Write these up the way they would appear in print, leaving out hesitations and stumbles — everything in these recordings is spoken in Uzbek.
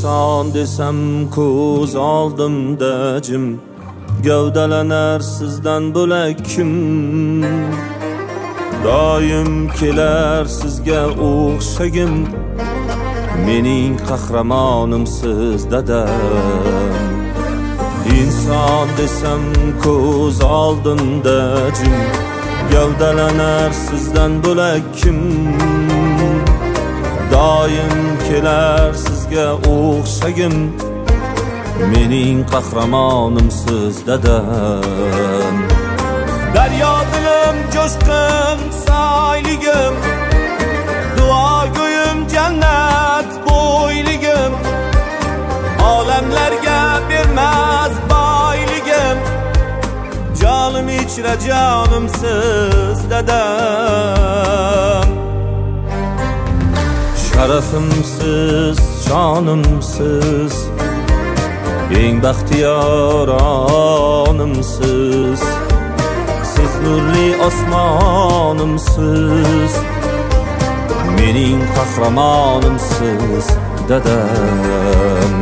İnson desam ko'z oldimda jim, gavdalanar sizdan bo'lak kim? Doim kelar sizga o'xshagim, mening qahramonim siz dadam. İnson desam ko'z oldimda jim, gavdalanar sizdan bo'lak kim? Doim kelar sizga o'xshagim, mening qahramonim siz dadam. Daryo dilim jo'shqin soyligim, duo go'yim jannat bo'yligim, olamlarga bermas boyligim, jonim ichra jonim siz dadam. Sharafimsiz, jonimsiz, eng baxtiyor onimsiz, siz nurli osmonimsiz, mening qahramonimsiz dadam.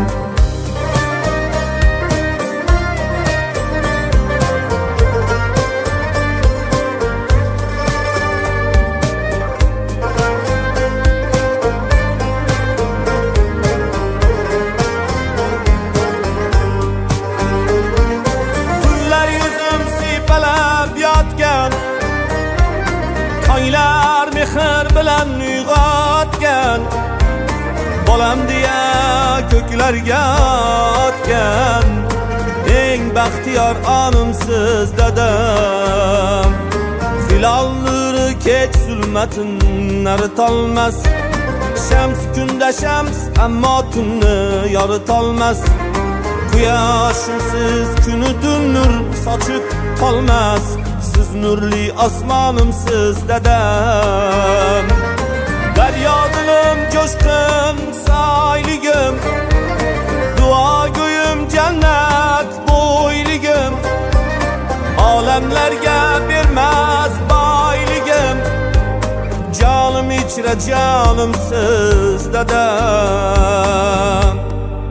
Tonglar mehr bilan uyg'otgan, bolam deya ko'klarga otgan, eng baxtiyor onimsiz dadam. Hilol nuri kech zulmatin aritolmas, shams kunda shams ammo tunni yoritolmas, quyoshimsiz kuni tun nur sochib qolmas, siz nurli osmonimsiz dadam. Daryo dilim jo'shqin soyligim, duo go'yim jannat bo'yligim, olamlarga bermas boyligim, jonim ichra jonimsiz dadam.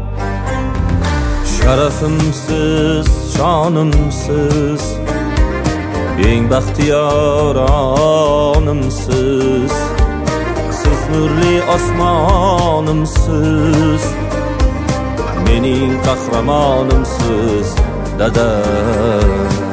Sharafimsiz, jonimsiz, eng baxtiyor onimsiz, siz nurli osmonimsiz, mening qahramonimsiz dadam.